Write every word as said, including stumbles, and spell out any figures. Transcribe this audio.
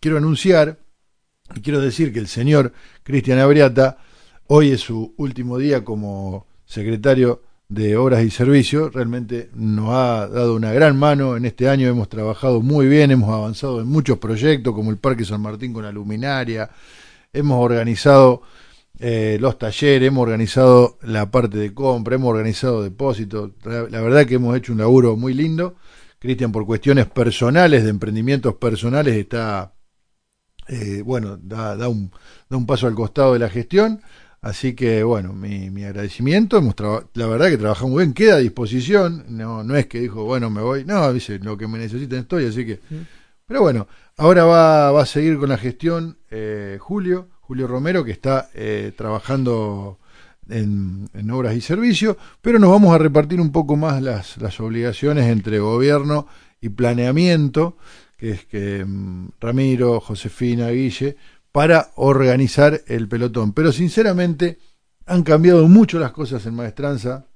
quiero anunciar y quiero decir que el señor Cristian Abriata, hoy es su último día como secretario de Obras y Servicios. Realmente nos ha dado una gran mano en este año, hemos trabajado muy bien, hemos avanzado en muchos proyectos como el Parque San Martín con la luminaria, hemos organizado eh, los talleres, hemos organizado la parte de compra, hemos organizado depósitos. La, la verdad que hemos hecho un laburo muy lindo. Cristian, por cuestiones personales, de emprendimientos personales, está, eh, bueno, da, da, un, da un paso al costado de la gestión. Así que, bueno, mi, mi agradecimiento. Hemos traba- la verdad que trabajamos muy bien, queda a disposición. No, no es que dijo, bueno, me voy. No, dice, lo que me necesiten estoy, así que. Pero bueno, ahora va, va a seguir con la gestión eh, Julio, Julio Romero, que está eh, trabajando en, en obras y servicios, pero nos vamos a repartir un poco más las, las obligaciones entre gobierno y planeamiento, que es que mm, Ramiro, Josefina, Guille, para organizar el pelotón. Pero sinceramente han cambiado mucho las cosas en Maestranza.